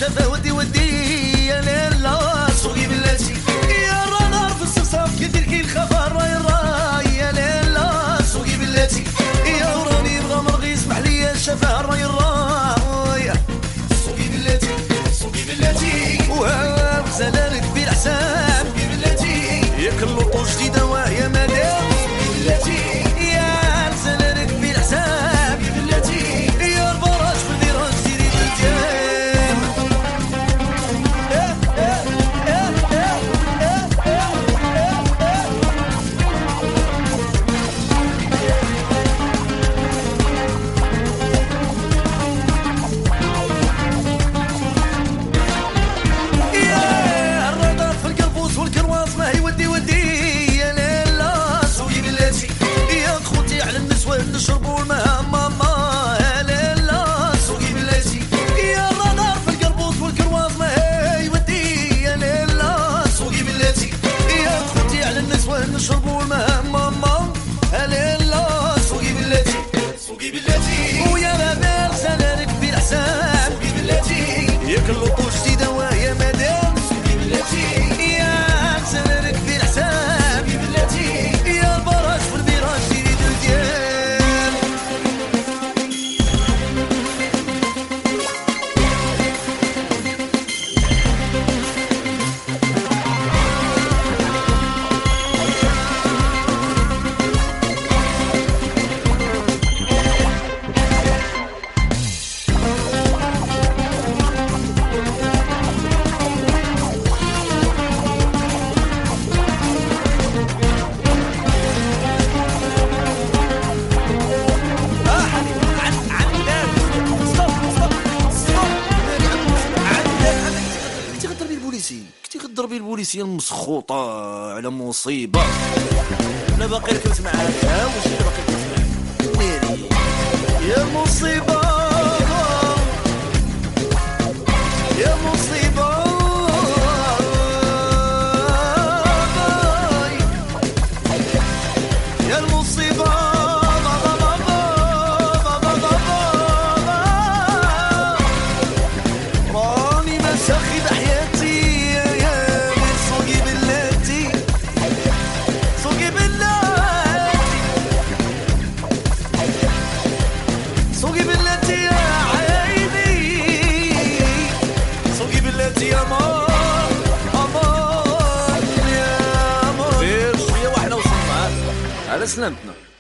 شافه ودي ودي يا ليلا سوقي بلاتي يا رانار في الصفصاف كيدير كي الخفر راي الراي يا ليلا سوقي بلاتي يا راني بغا مرغي يسمح لي شافه الراي الراي سوقي بلاتي سوقي بلاتي وهاو زلالك بالحساب سوقي بلاتي ياك اللوطو جديدة وهي مدام سوقي بلاتي يا زلالك بالحساب سوقي بلاتي يا البراج في الفيراج ديري بالجام يا الرضا في القلبوس والكرواز ما هي ودي ودي يا ليلا سوقي بلاتي يا خوتي على النسوان نشربوا الماء ماما يا ليلا سوقي بلاتي يا الرضا في القلبوس والكرواز ما هي ودي يا ليلا سوقي بلاتي يا خوتي على النسوان نشربوا الماء ماما يا ليلا سوقي بلاتي سوقي بلاتي ويا بابا زلالك بالحساب سوقي بلاتي ياك اللوطو جديدة وهي مدام سوقي بلاتي يا زلالك بالحساب سوقي بلاتي يا البراج في الفيراج ديري دوديان كنتي غضربي البوليسيه المسخوطه على مصيبه. انا باقي ركبت معاك واش اللي باقي ركبت معاك ميري يا مصيبه يا مصيبه يا المصيبه راني مسخي بحياتي يا سوقي بلاتي سوقي بلاتي سوقي بلاتي يا عيني سوقي بلاتي يا مار امان يا مار. خير شويه واحنا وصلنا على سلامتنا.